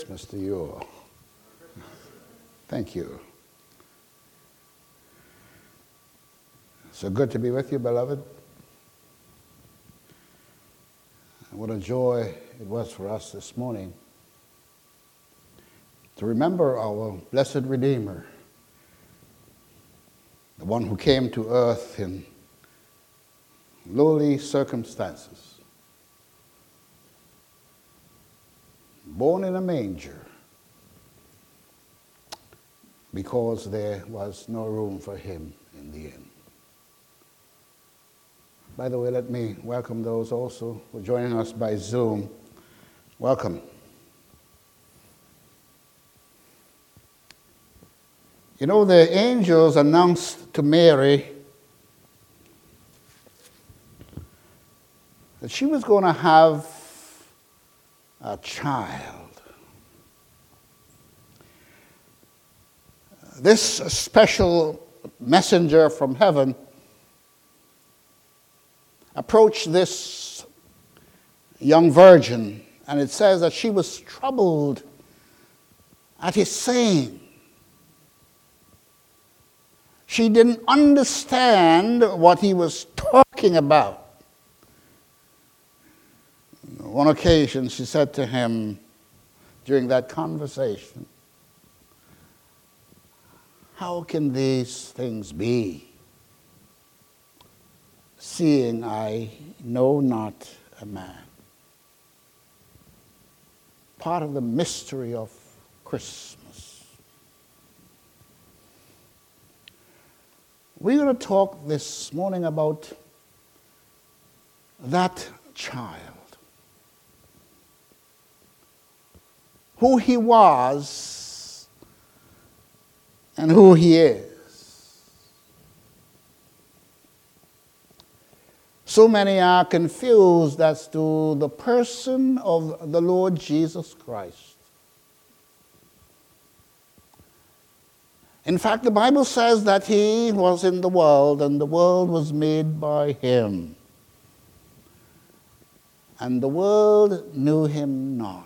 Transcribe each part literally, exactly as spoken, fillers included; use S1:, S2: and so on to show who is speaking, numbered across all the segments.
S1: Christmas to you all. Thank you. So good to be with you, beloved. What a joy it was for us this morning to remember our blessed Redeemer, the one who came to earth in lowly circumstances, born in a manger, because there was no room for him in the inn. By the way, let me welcome those also who are joining us by Zoom. Welcome. You know, the angels announced to Mary that she was going to have a child. This special messenger from heaven approached this young virgin, and it says that she was troubled at his saying. She didn't understand what he was talking about. On one occasion, she said to him during that conversation, "How can these things be, seeing I know not a man?" Part of the mystery of Christmas. We're going to talk this morning about that child. Who he was and who he is. So many are confused as to the person of the Lord Jesus Christ. In fact, the Bible says that he was in the world and the world was made by him. And the world knew him not.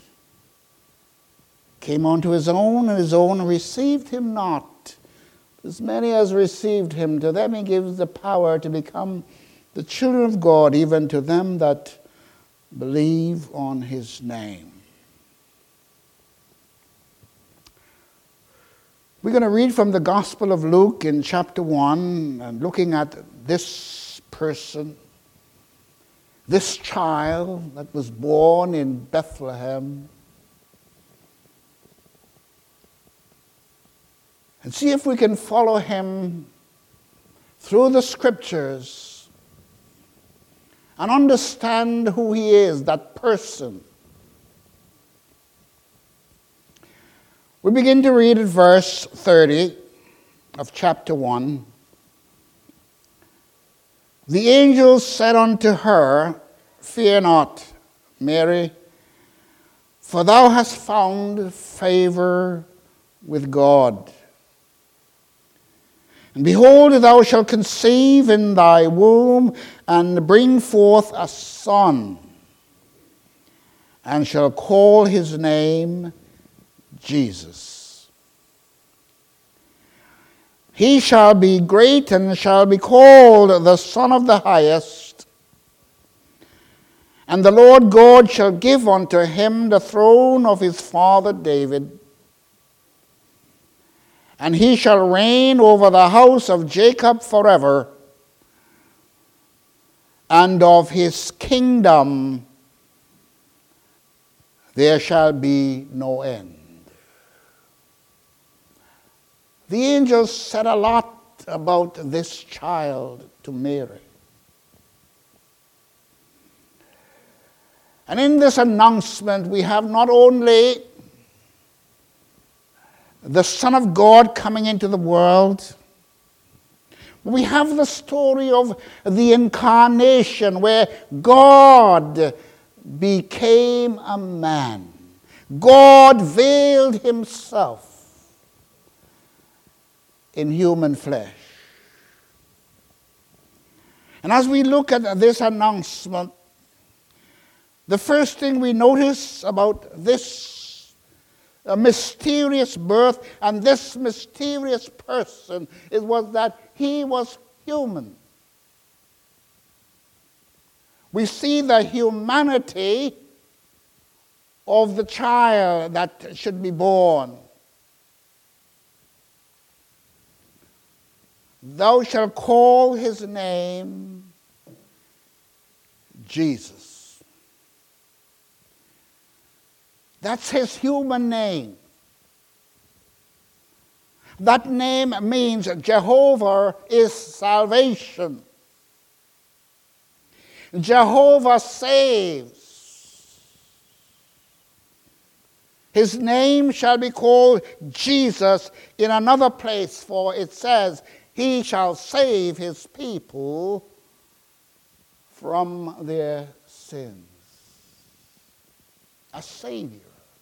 S1: Came unto his own, and his own received him not. As many as received him, to them he gives the power to become the children of God, even to them that believe on his name. We're going to read from the Gospel of Luke in chapter one, and looking at this person, this child that was born in Bethlehem, and see if we can follow him through the scriptures and understand who he is, that person. We begin to read at verse thirty of chapter one. The angel said unto her, "Fear not, Mary, for thou hast found favor with God. And behold, thou shalt conceive in thy womb, and bring forth a son, and shall call his name Jesus. He shall be great, and shall be called the Son of the Highest. And the Lord God shall give unto him the throne of his father David. And he shall reign over the house of Jacob forever, and of his kingdom there shall be no end." The angels said a lot about this child to Mary. And in this announcement, we have not only the Son of God coming into the world, we have the story of the incarnation, where God became a man. God veiled himself in human flesh. And as we look at this announcement, the first thing we notice about this a mysterious birth, and this mysterious person, it was that he was human. We see the humanity of the child that should be born. Thou shalt call his name Jesus. That's his human name. That name means Jehovah is salvation. Jehovah saves. His name shall be called Jesus in another place, for it says, he shall save his people from their sins. A Savior.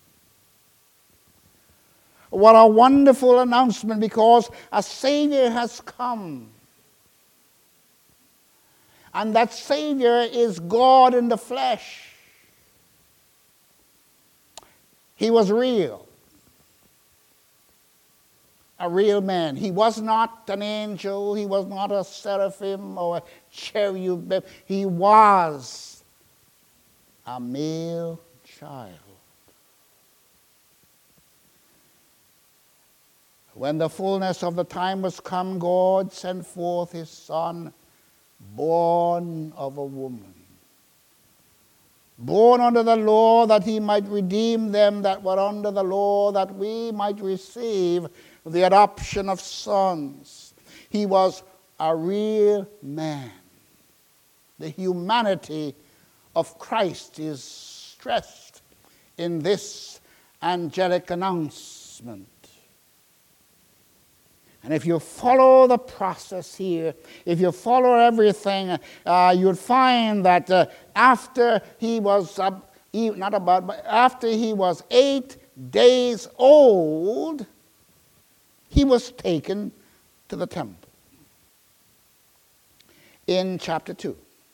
S1: What a wonderful announcement, because a Savior has come. And that Savior is God in the flesh. He was real. A real man. He was not an angel. He was not a seraphim or a cherub. He was a male child. When the fullness of the time was come, God sent forth his Son, born of a woman, born under the law, that he might redeem them that were under the law, that we might receive the adoption of sons. He was a real man. The humanity of Christ is stressed in this angelic announcement. And if you follow the process here, if you follow everything, uh, you'll find that uh, after he was, uh, not about, but after he was eight days old, he was taken to the temple. In chapter two.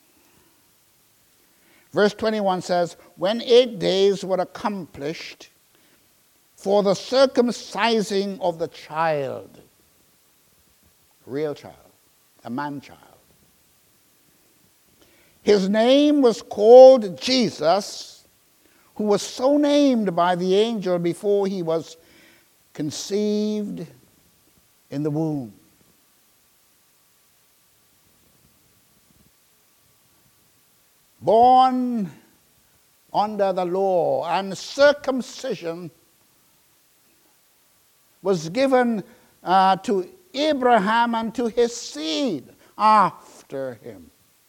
S1: Verse twenty-one says, when eight days were accomplished for the circumcising of the child, real child, a man-child. His name was called Jesus, who was so named by the angel before he was conceived in the womb. Born under the law, and circumcision was given uh, to Abraham and to his seed after him.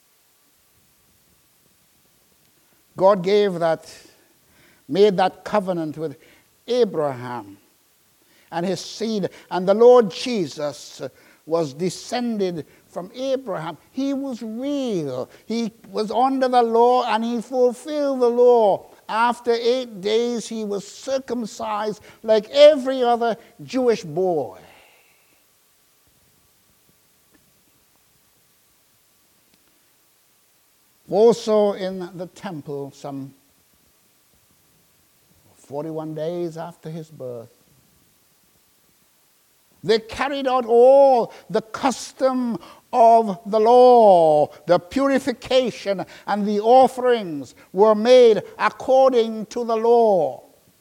S1: God gave that, made that covenant with Abraham and his seed, and the Lord Jesus was descended from Abraham. He was real. He was under the law, and he fulfilled the law. After eight days, he was circumcised like every other Jewish boy. Also in the temple, some forty-one days after his birth, they carried out all the custom of the law. The purification and the offerings were made according to the law.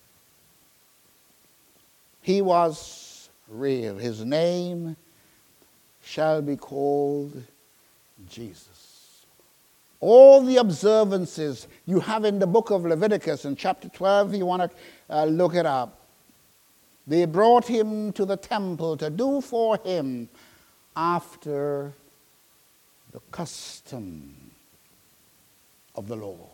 S1: He was real. His name shall be called Jesus. All the observances you have in the book of Leviticus in chapter twelve, if you want to uh, look it up. They brought him to the temple to do for him after the custom of the law.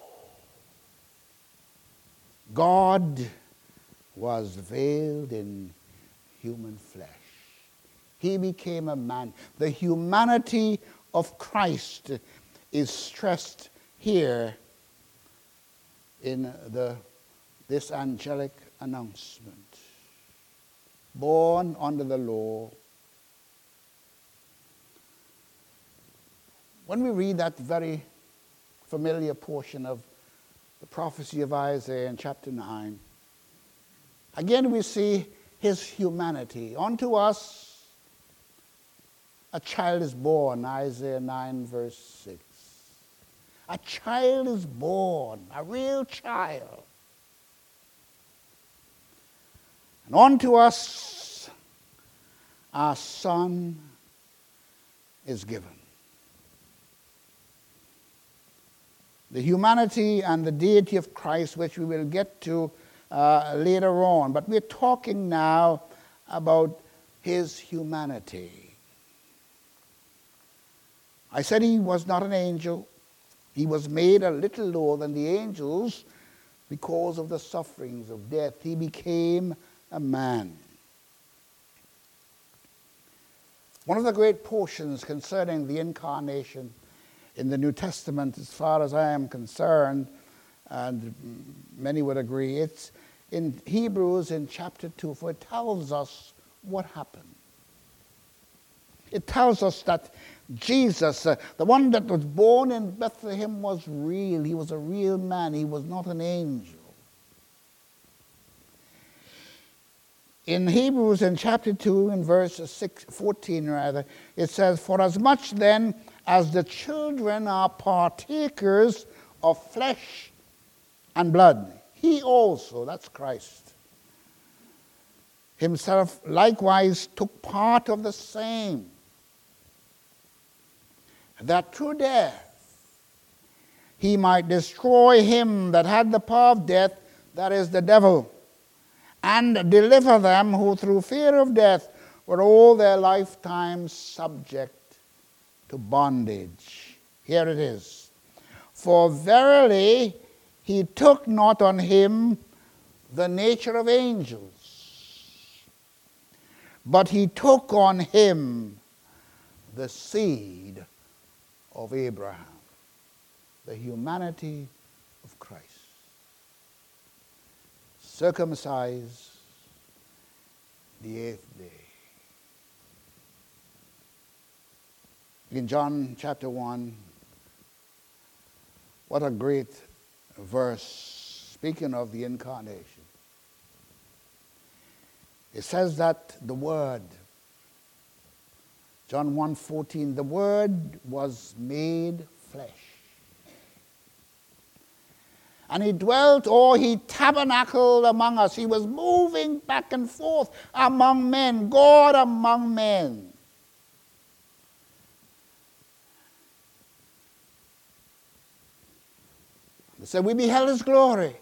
S1: God was veiled in human flesh. He became a man. The humanity of Christ is stressed here in the, this angelic announcement. Born under the law. When we read that very familiar portion of the prophecy of Isaiah in chapter nine, Again, we see his humanity. Unto us a child is born, Isaiah nine, verse six. A child is born, a real child. And unto us our son is given. The humanity and the deity of Christ, which we will get to uh, later on. But we're talking now about his humanity. I said he was not an angel. He was made a little lower than the angels because of the sufferings of death. He became a man. One of the great portions concerning the incarnation in the New Testament, as far as I am concerned, and many would agree, it's in Hebrews in chapter two, for it tells us what happened. It tells us that Jesus, uh, the one that was born in Bethlehem, was real. He was a real man. He was not an angel. In Hebrews in chapter two, in verse six, fourteen rather, it says, for as much then as the children are partakers of flesh and blood, he also, that's Christ, himself likewise took part of the same, that through death he might destroy him that had the power of death, that is the devil, and deliver them who through fear of death were all their lifetime subject to bondage. Here it is. For verily he took not on him the nature of angels, but he took on him the seed of Abraham, the humanity of Christ. Circumcised the eighth day. In John chapter one, what a great verse, speaking of the incarnation. It says that the Word, John one fourteen, the Word was made flesh. And he dwelt, or he tabernacled among us. He was moving back and forth among men, God among men. They said, we beheld his glory.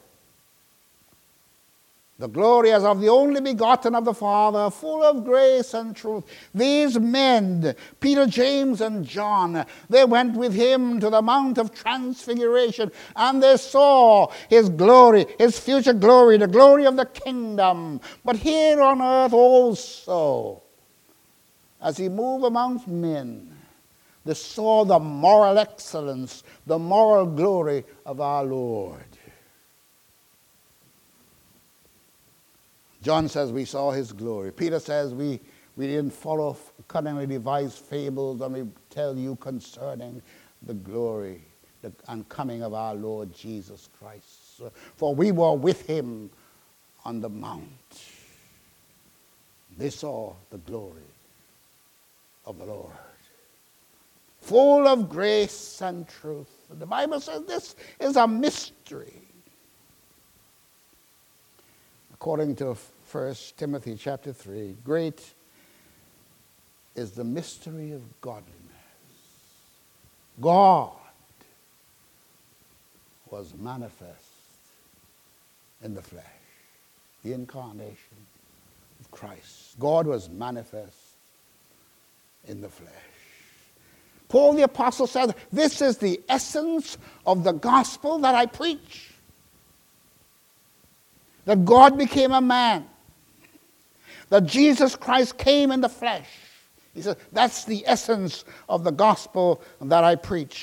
S1: The glory as of the only begotten of the Father, full of grace and truth. These men, Peter, James, and John, they went with him to the Mount of Transfiguration, and they saw his glory, his future glory, the glory of the kingdom. But here on earth also, as he moved amongst men, they saw the moral excellence, the moral glory of our Lord. John says we saw his glory. Peter says we, we didn't follow cunningly devised fables when we tell you concerning the glory the, and coming of our Lord Jesus Christ. For we were with him on the mount. They saw the glory of the Lord, full of grace and truth. The Bible says this is a mystery. According to First Timothy chapter three, great is the mystery of godliness. God was manifest in the flesh, the incarnation of Christ. God was manifest in the flesh. Paul the Apostle said, this is the essence of the gospel that I preach. That God became a man. That Jesus Christ came in the flesh. He said, that's the essence of the gospel that I preach.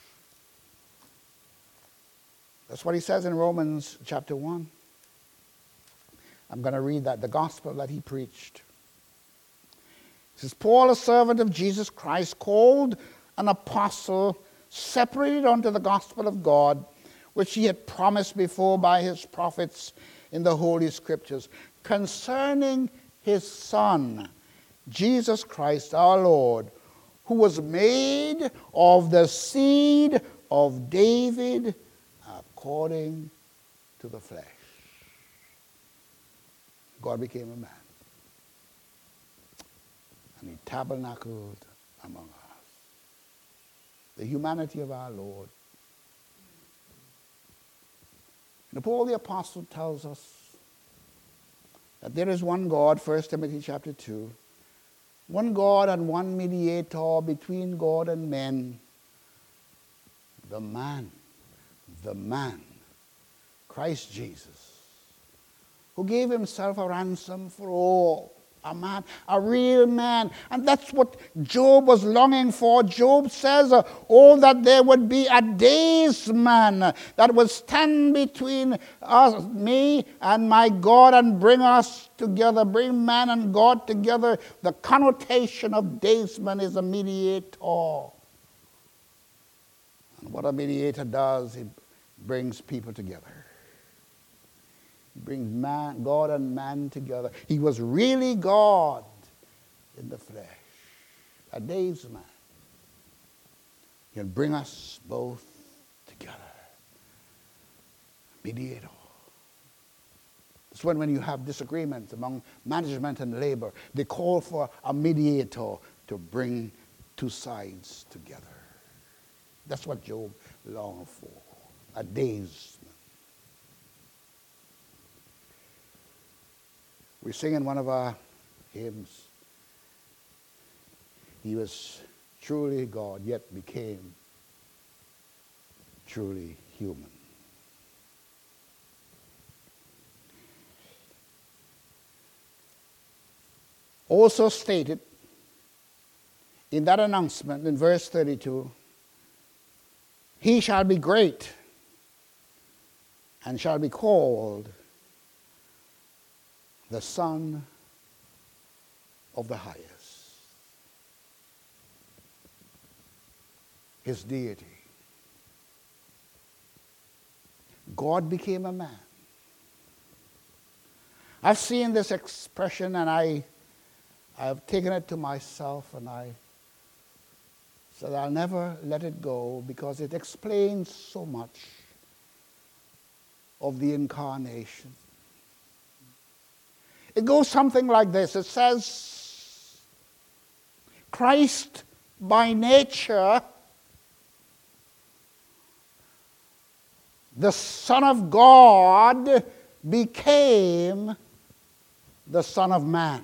S1: That's what he says in Romans chapter one. I'm going to read that, the gospel that he preached. It says, Paul, a servant of Jesus Christ, called an apostle, separated unto the gospel of God, which he had promised before by his prophets in the Holy Scriptures concerning his Son, Jesus Christ our Lord, who was made of the seed of David according to the flesh. God became a man, and he tabernacled among us. The humanity of our Lord. And Paul the Apostle tells us that there is one God, First Timothy chapter two, one God and one mediator between God and men, the man, the man, Christ Jesus, who gave himself a ransom for all. A man, a real man. And that's what Job was longing for. Job says, uh, oh, that there would be a daysman that would stand between us, me and my God, and bring us together, bring man and God together. The connotation of daysman is a mediator. And what a mediator does, he brings people together. He brings man, God and man together. He was really God in the flesh, a daysman. He'll bring us both together. Mediator. It's when, when you have disagreements among management and labor, they call for a mediator to bring two sides together. That's what Job longed for, a daysman. We sing in one of our hymns, he was truly God, yet became truly human. Also stated in that announcement in verse thirty-two, he shall be great and shall be called the Son of the Highest. His deity. God became a man. I've seen this expression and I, I've taken it to myself and I said I'll never let it go because it explains so much of the incarnation. It goes something like this. It says, Christ by nature, the Son of God, became the Son of Man.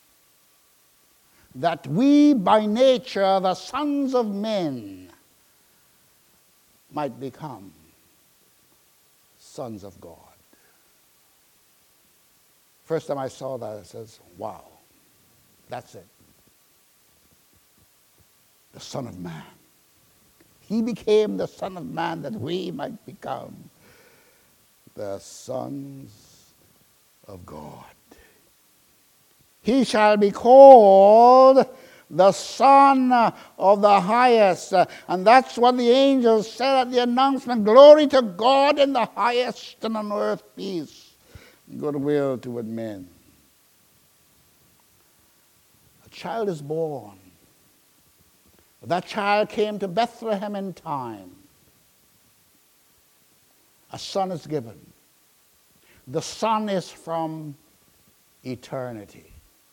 S1: That we by nature, the sons of men, might become sons of God. First time I saw that, I says, wow, that's it. The Son of Man. He became the Son of Man that we might become the sons of God. He shall be called the Son of the Highest. And that's what the angels said at the announcement. Glory to God in the highest, and on earth peace, goodwill toward men. A child is born. That child came to Bethlehem in time. A son is given. The son is from eternity.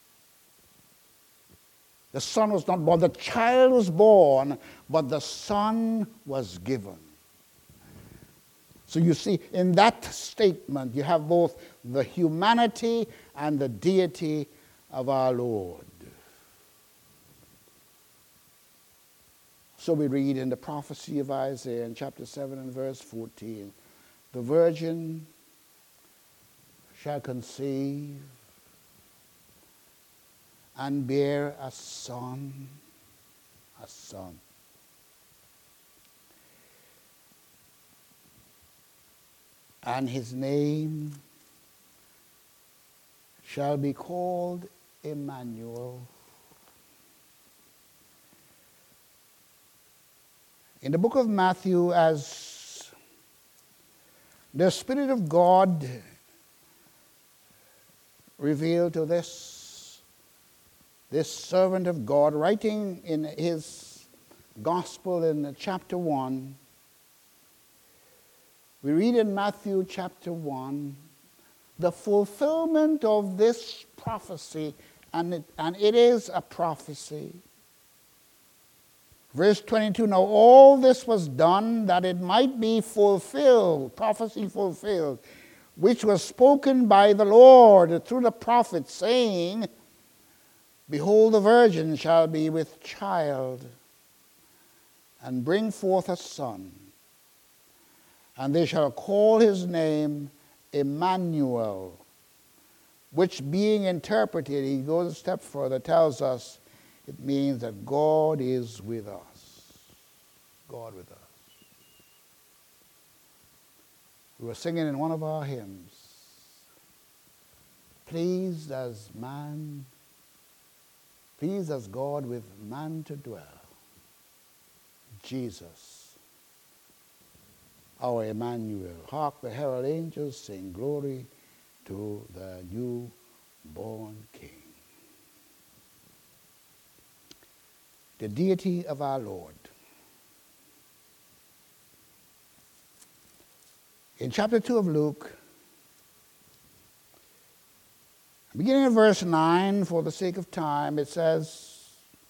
S1: The son was not born. The child was born, but the son was given. So you see, in that statement, you have both the humanity and the deity of our Lord. So we read in the prophecy of Isaiah in chapter seven and verse fourteen, the virgin shall conceive and bear a son, a son. And his name shall be called Emmanuel. In the book of Matthew, as the Spirit of God revealed to this, this servant of God, writing in his gospel in chapter one. We read in Matthew chapter one, the fulfillment of this prophecy, and it, and it is a prophecy. Verse twenty-two, now all this was done that it might be fulfilled, prophecy fulfilled, which was spoken by the Lord through the prophet, saying, behold, the virgin shall be with child, and bring forth a son, and they shall call his name Emmanuel, which being interpreted, he goes a step further, tells us it means that God is with us. God with us. We were singing in one of our hymns, pleased as man, pleased as God with man to dwell, Jesus, our Emmanuel. Hark, the herald angels sing, glory to the newborn King. The deity of our Lord. In chapter two of Luke, beginning in verse nine, for the sake of time, it says,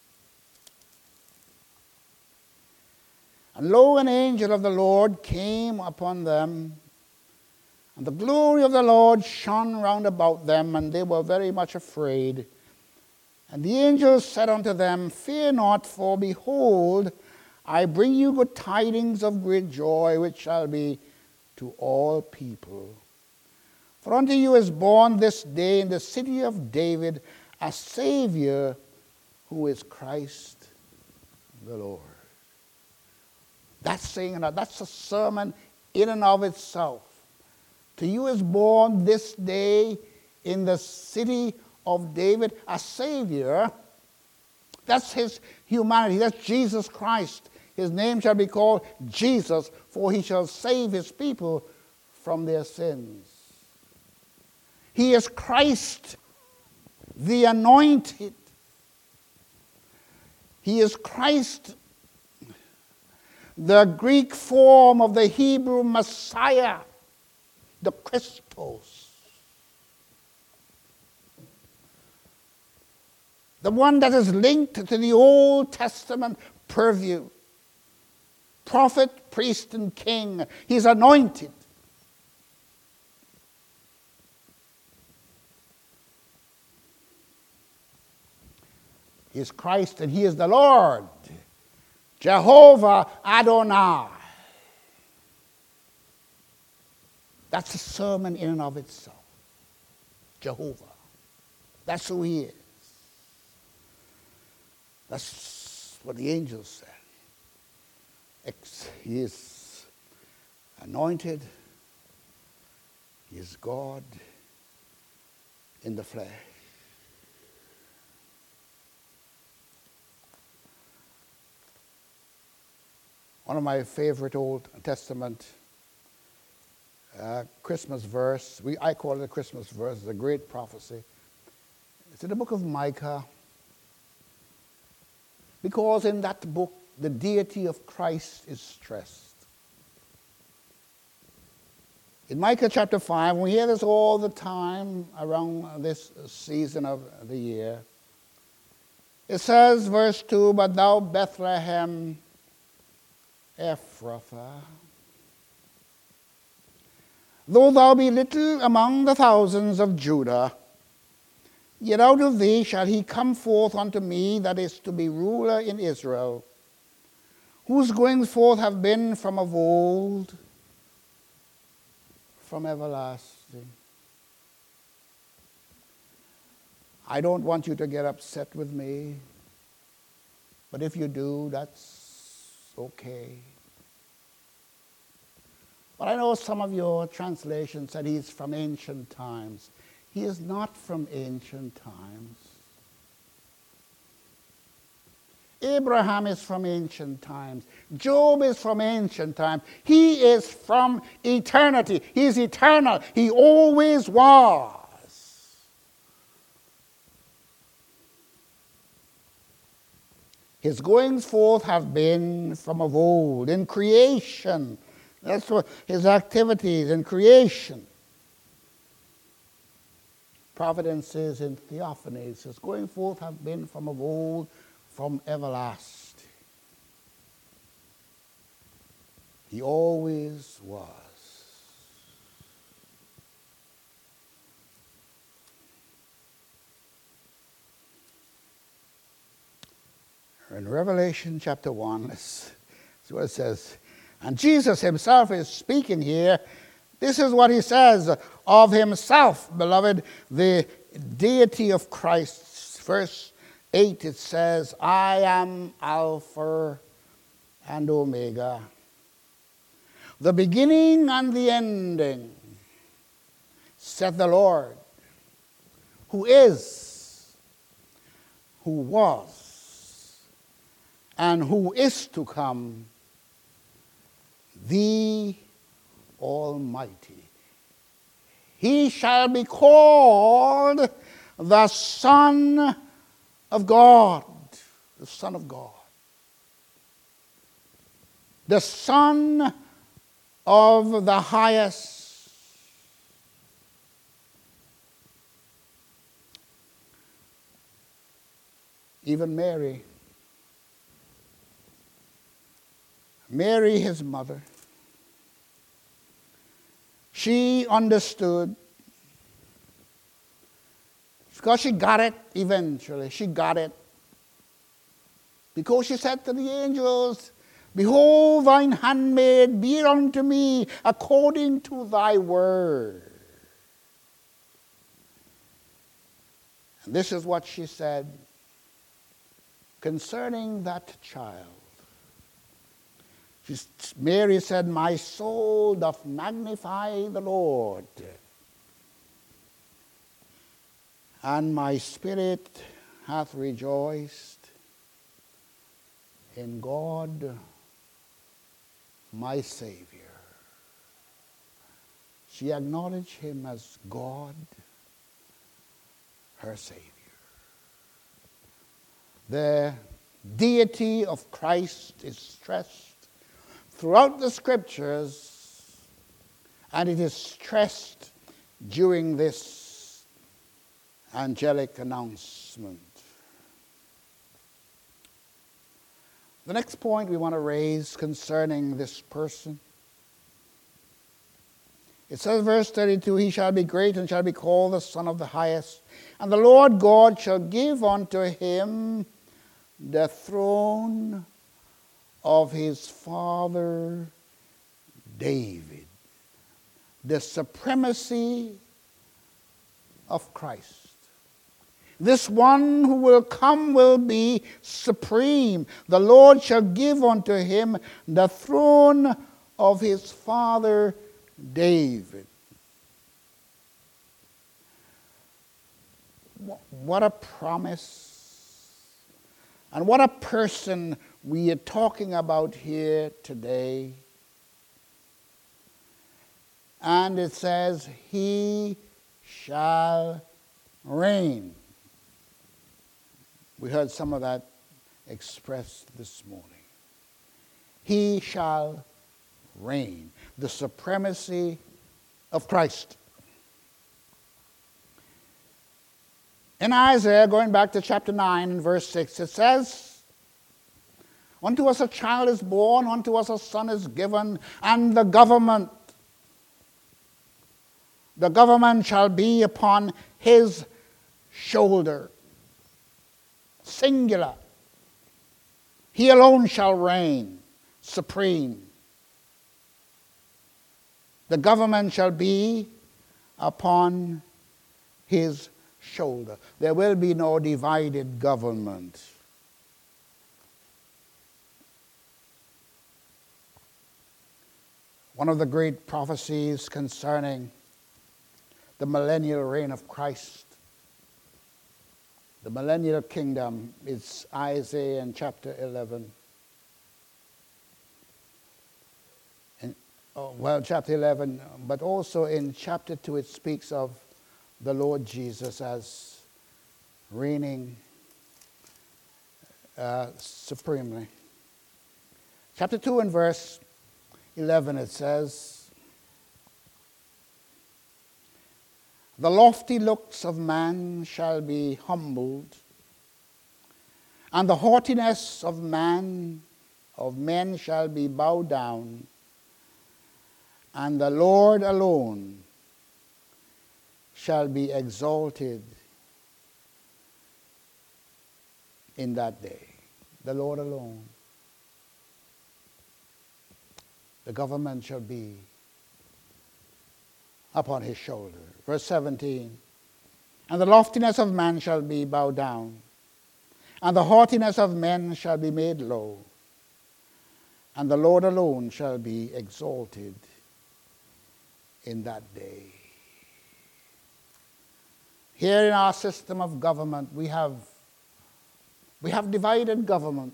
S1: and lo, an angel of the Lord came upon them, and the glory of the Lord shone round about them, and they were very much afraid. And the angel said unto them, fear not, for behold, I bring you good tidings of great joy, which shall be to all people. For unto you is born this day in the city of David a Savior, who is Christ the Lord. That's saying, that's a sermon in and of itself. To you is born this day in the city of David a Savior. That's his humanity. That's Jesus Christ. His name shall be called Jesus, for he shall save his people from their sins. He is Christ, the anointed. He is Christ, the Greek form of the Hebrew Messiah, the Christos. The one that is linked to the Old Testament purview. Prophet, priest, and king. He's anointed. He is Christ and he is the Lord. Jehovah Adonai. That's a sermon in and of itself. Jehovah. That's who he is. That's what the angels said. He is anointed. He is God in the flesh. One of my favorite Old Testament uh, Christmas verse, we, I call it a Christmas verse, it's a great prophecy. It's in the book of Micah. Because in that book, the deity of Christ is stressed. In Micah chapter five, we hear this all the time around this season of the year. It says, verse two, but thou Bethlehem Ephrathah, though thou be little among the thousands of Judah, yet out of thee shall he come forth unto me that is to be ruler in Israel, whose goings forth have been from of old, from everlasting. I don't want you to get upset with me, but if you do, that's okay. But I know some of your translations said he's from ancient times. He is not from ancient times. Abraham is from ancient times. Job is from ancient times. He is from eternity. He is eternal. He always was. His goings forth have been from of old, in creation. That's what his activities in creation. Providences and theophanies. His going forth have been from of old, from everlasting. He always was. In Revelation chapter one, this is what it says. And Jesus himself is speaking here. This is what he says of himself, beloved, the deity of Christ. Verse eight, it says, I am Alpha and Omega, the beginning and the ending, saith the Lord, who is, who was, and who is to come, the Almighty. He shall be called the Son of God. The Son of God. The Son of the highest. Even Mary, Mary, his mother, she understood, because she got it eventually. She got it. Because she said to the angels, behold, thine handmaid, be it unto me according to thy word. And this is what she said concerning that child. Mary said, my soul doth magnify the Lord, and my spirit hath rejoiced in God my Savior. She acknowledged him as God, her Savior. The deity of Christ is stressed throughout the scriptures, and it is stressed during this angelic announcement. The next point we want to raise concerning this person, it says, verse thirty-two, he shall be great and shall be called the Son of the Highest, and the Lord God shall give unto him the throne of his father David. The supremacy of Christ. This one who will come will be supreme. The Lord shall give unto him the throne of his father David. What a promise. And what a person we are talking about here today. And it says, he shall reign. We heard some of that expressed this morning. He shall reign. The supremacy of Christ. In Isaiah, going back to chapter nine, verse six, it says, unto us a child is born, unto us a son is given, and the government, the government shall be upon his shoulder. Singular. He alone shall reign supreme. The government shall be upon his shoulder. There will be no divided government. One of the great prophecies concerning the millennial reign of Christ, the millennial kingdom, is Isaiah in chapter eleven. And, oh, well, chapter eleven, but also in chapter two it speaks of the Lord Jesus as reigning uh, supremely. Chapter two and verse eleven, it says, "The lofty looks of man shall be humbled, and the haughtiness of man, of men shall be bowed down, and the Lord alone shall be exalted in that day." The Lord alone. The government shall be upon his shoulder. Verse seventeen, "And the loftiness of man shall be bowed down, and the haughtiness of men shall be made low, and the Lord alone shall be exalted in that day." Here in our system of government, we have we have divided government.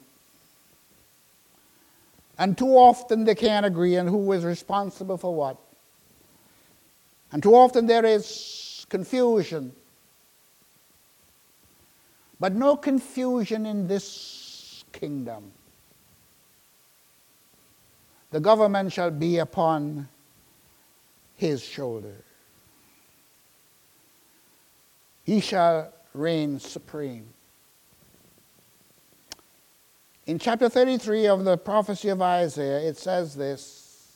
S1: And too often they can't agree on who is responsible for what. And too often there is confusion. But no confusion in this kingdom. The government shall be upon his shoulder. He shall reign supreme. In chapter thirty-three of the prophecy of Isaiah, it says this,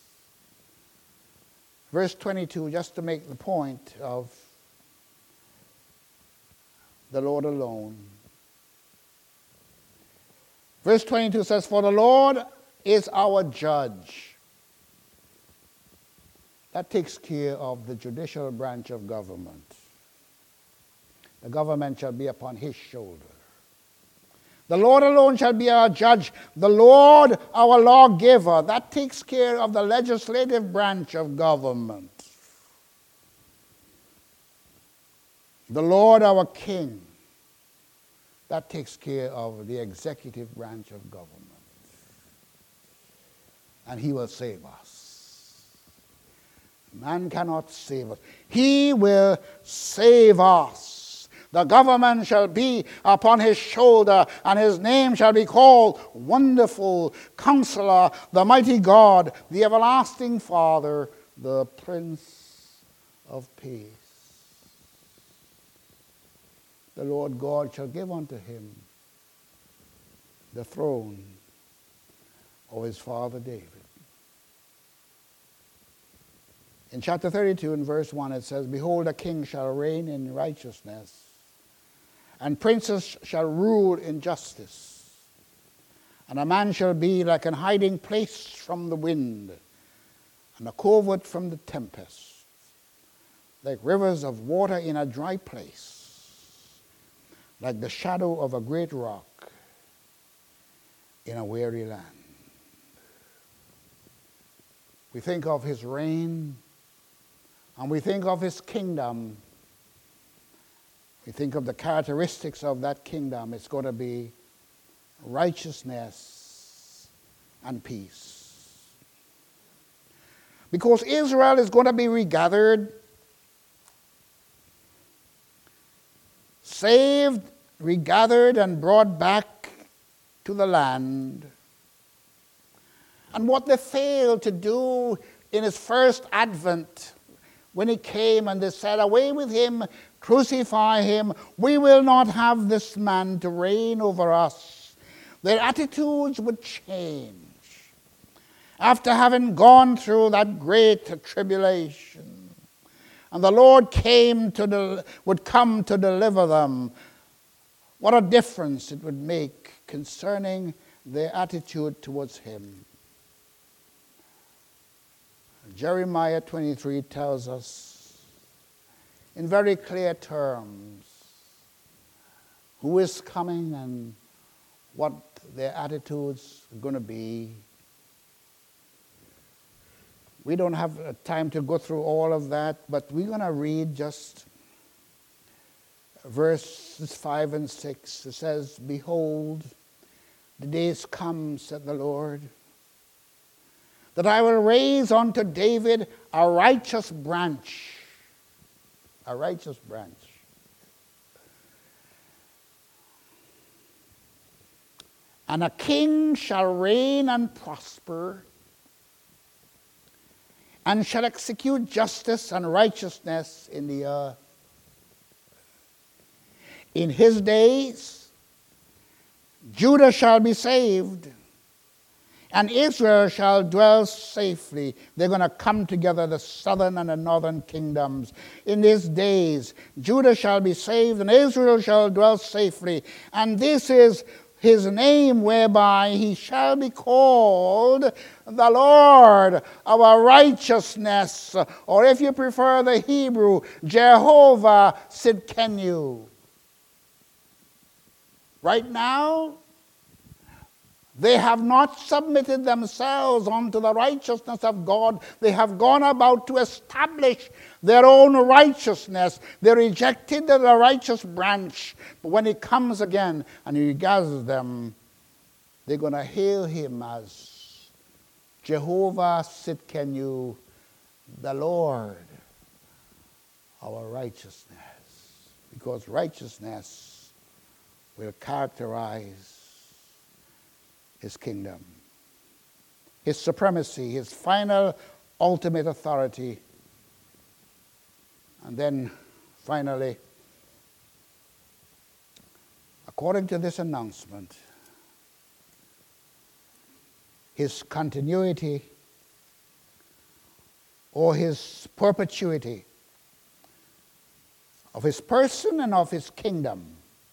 S1: verse twenty-two, just to make the point of the Lord alone. Verse twenty-two says, "For the Lord is our judge." That takes care of the judicial branch of government. The government shall be upon his shoulder. The Lord alone shall be our judge. The Lord our lawgiver. That takes care of the legislative branch of government. The Lord our king. That takes care of the executive branch of government. And he will save us. Man cannot save us. He will save us. The government shall be upon his shoulder, and his name shall be called Wonderful, Counselor, the Mighty God, the Everlasting Father, the Prince of Peace. The Lord God shall give unto him the throne of his father David. In chapter thirty-two, in verse one, it says, "Behold, a king shall reign in righteousness, and princes shall rule in justice. And a man shall be like an hiding place from the wind, and a covert from the tempest, like rivers of water in a dry place, like the shadow of a great rock in a weary land." We think of his reign, and we think of his kingdom. We think of the characteristics of that kingdom. It's going to be righteousness and peace. Because Israel is going to be regathered, saved, regathered, and brought back to the land. And what they failed to do in his first advent, when he came and they said, "Away with him, crucify him, we will not have this man to reign over us," their attitudes would change after having gone through that great tribulation. And the Lord came to del- would come to deliver them. What a difference it would make concerning their attitude towards him. Jeremiah twenty-three tells us in very clear terms who is coming and what their attitudes are going to be. We don't have time to go through all of that, but we're going to read just verses five and six. It says, "Behold, the days come, said the Lord, that I will raise unto David a righteous branch." A righteous branch. And a king shall reign and prosper, and shall execute justice and righteousness in the earth. In his days, Judah shall be saved, and Israel shall dwell safely. They're going to come together, the southern and the northern kingdoms. In his days, Judah shall be saved, and Israel shall dwell safely. And this is his name whereby he shall be called the Lord our righteousness. Or if you prefer the Hebrew, Jehovah Sidkenu. Right now, they have not submitted themselves unto the righteousness of God. They have gone about to establish their own righteousness. They rejected the righteous branch. But when he comes again and he gathers them, they're going to hail him as Jehovah Sidkenu, the Lord, our righteousness. Because righteousness will characterize his kingdom, his supremacy, his final ultimate authority. And then finally, according to this announcement, his continuity or his perpetuity of his person and of his kingdom.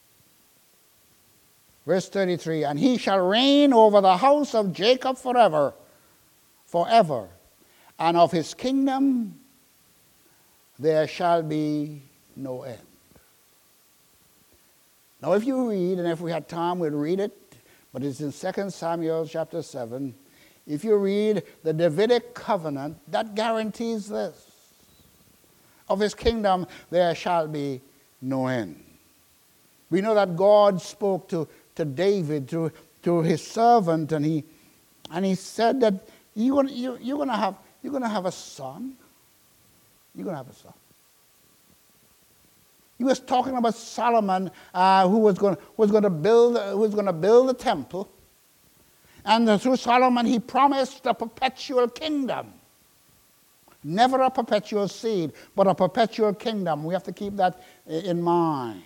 S1: Verse thirty-three, and he shall reign over the house of Jacob forever, forever, and of his kingdom there shall be no end. Now if you read, and if we had time we'd read it, but it's in Second Samuel chapter seven. If you read the Davidic covenant, that guarantees this. Of his kingdom there shall be no end. We know that God spoke to to David, to, to his servant, and he and he said that you're going you, you're going to have you're going to have a son. You're going to have a son. He was talking about Solomon, uh, who was going was going to build who was going to build the temple, and through Solomon he promised a perpetual kingdom. Never a perpetual seed, but a perpetual kingdom. We have to keep that in mind.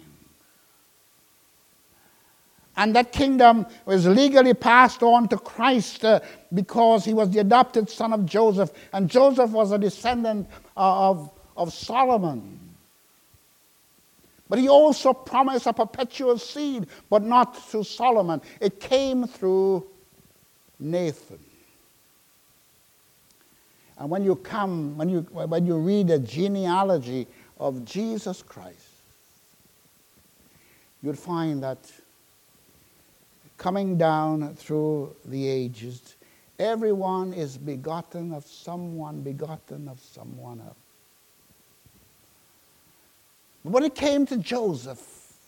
S1: And that kingdom was legally passed on to Christ uh, because he was the adopted son of Joseph. And Joseph was a descendant uh, of, of Solomon. But he also promised a perpetual seed, but not through Solomon. It came through Nathan. And when you come, when you, when you read the genealogy of Jesus Christ, you'll find that coming down through the ages, everyone is begotten of someone, begotten of someone else. But when it came to Joseph,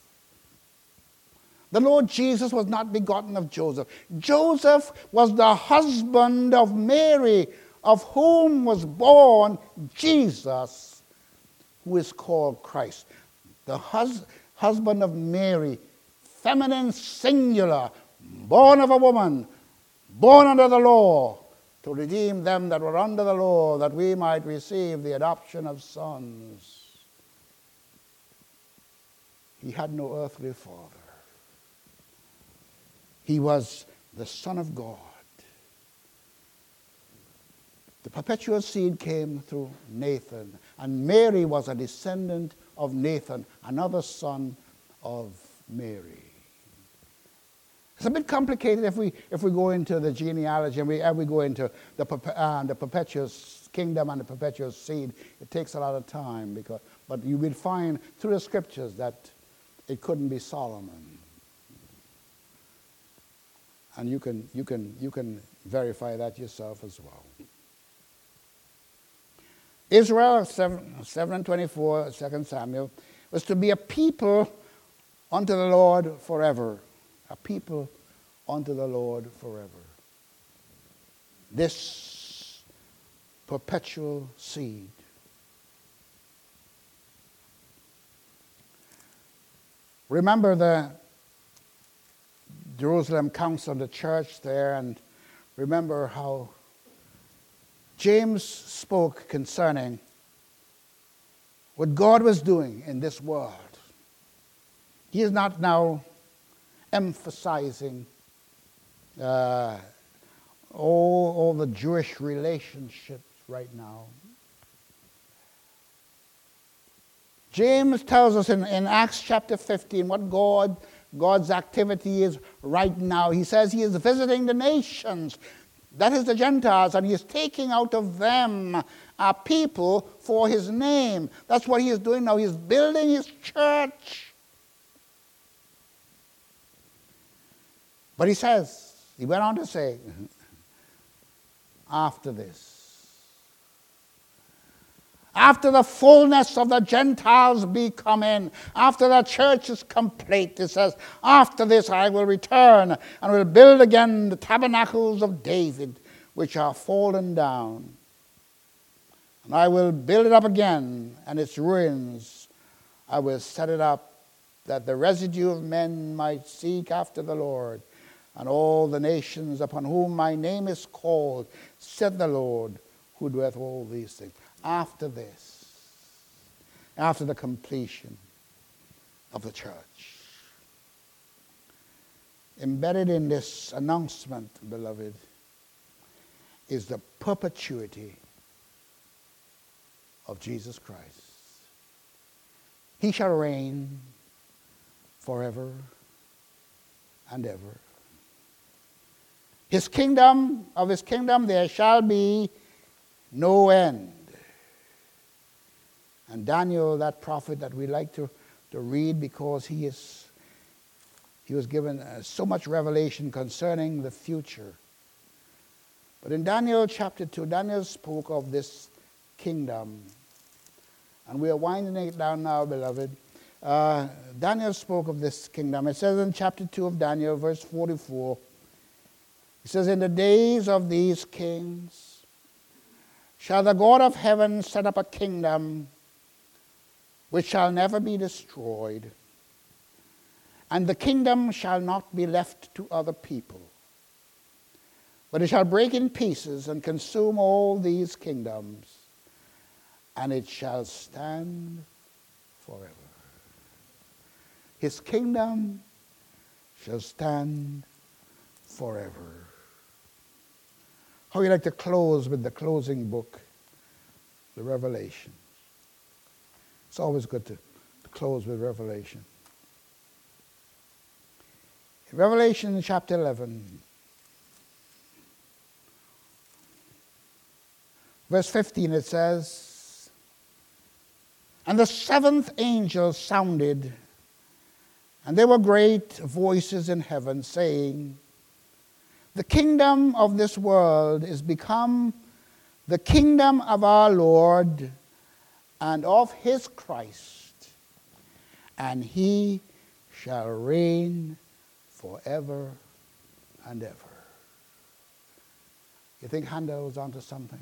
S1: the Lord Jesus was not begotten of Joseph. Joseph was the husband of Mary, of whom was born Jesus, who is called Christ. The hus- husband of Mary, feminine singular, born of a woman, born under the law, to redeem them that were under the law, that we might receive the adoption of sons. He had no earthly father. He was the Son of God. The perpetual seed came through Nathan, and Mary was a descendant of Nathan, another son of Mary. It's a bit complicated if we if we go into the genealogy and we, and we go into the, uh, the perpetual kingdom and the perpetual seed. It takes a lot of time, because but you will find through the scriptures that it couldn't be Solomon. And you can you can you can verify that yourself as well. Israel, seven and twenty-four, Second Samuel, was to be a people unto the Lord forever. A people unto the Lord forever. This perpetual seed. Remember the Jerusalem Council, the church there, and remember how James spoke concerning what God was doing in this world. He is not now emphasizing uh, all, all the Jewish relationships right now. James tells us in, in Acts chapter fifteen what God, God's activity is right now. He says he is visiting the nations, that is the Gentiles, and he is taking out of them a people for his name. That's what he is doing now. He is building his church. But he says, he went on to say, after this, after the fullness of the Gentiles be come in, after the church is complete, it says, after this I will return and will build again the tabernacles of David, which are fallen down. And I will build it up again, and its ruins I will set it up, that the residue of men might seek after the Lord, and all the nations upon whom my name is called, said the Lord, who doeth all these things. After this, after the completion of the church. Embedded in this announcement, beloved, is the perpetuity of Jesus Christ. He shall reign forever and ever. His kingdom, of his kingdom there shall be no end. And Daniel, that prophet that we like to, to read because he is he was given uh, so much revelation concerning the future. But in Daniel chapter two, Daniel spoke of this kingdom. And we are winding it down now, beloved. Uh, Daniel spoke of this kingdom. It says in chapter two of Daniel, verse forty-four, it says, in the days of these kings shall the God of heaven set up a kingdom which shall never be destroyed, and the kingdom shall not be left to other people, but it shall break in pieces and consume all these kingdoms, and it shall stand forever. His kingdom shall stand forever. How would you like to close with the closing book, the Revelation? It's always good to, to close with Revelation. In Revelation chapter eleven, verse fifteen, it says, and the seventh angel sounded, and there were great voices in heaven saying, the kingdom of this world is become the kingdom of our Lord and of his Christ, and he shall reign forever and ever. You think Handel was onto something?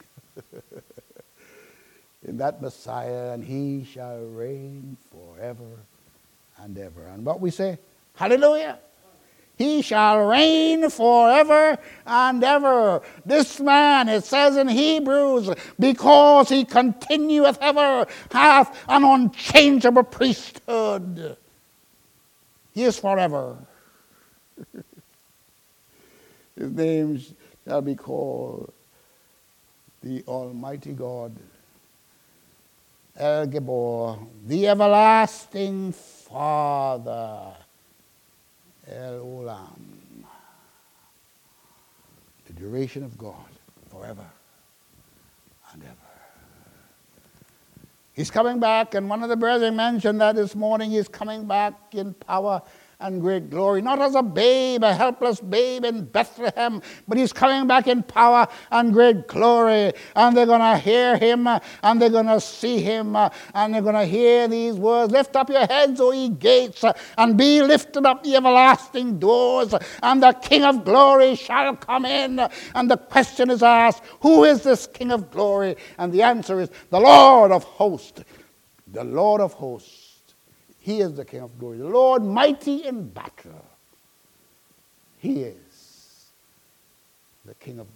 S1: In that Messiah, and he shall reign forever and ever. And what we say? Hallelujah! He shall reign forever and ever. This man, it says in Hebrews, because he continueth ever, hath an unchangeable priesthood. He is forever. His name shall be called the Almighty God, El Gibor, the everlasting Father, El Olam, the duration of God, forever and ever. He's coming back, and one of the brethren mentioned that this morning. He's coming back in power and great glory, not as a babe, a helpless babe in Bethlehem, but he's coming back in power and great glory, and they're going to hear him, and they're going to see him, and they're going to hear these words, lift up your heads, O ye gates, and be lifted up, ye everlasting doors, and the King of glory shall come in. And the question is asked, who is this King of glory? And the answer is the Lord of hosts, the Lord of hosts. He is the King of glory, the Lord mighty in battle. He is the King of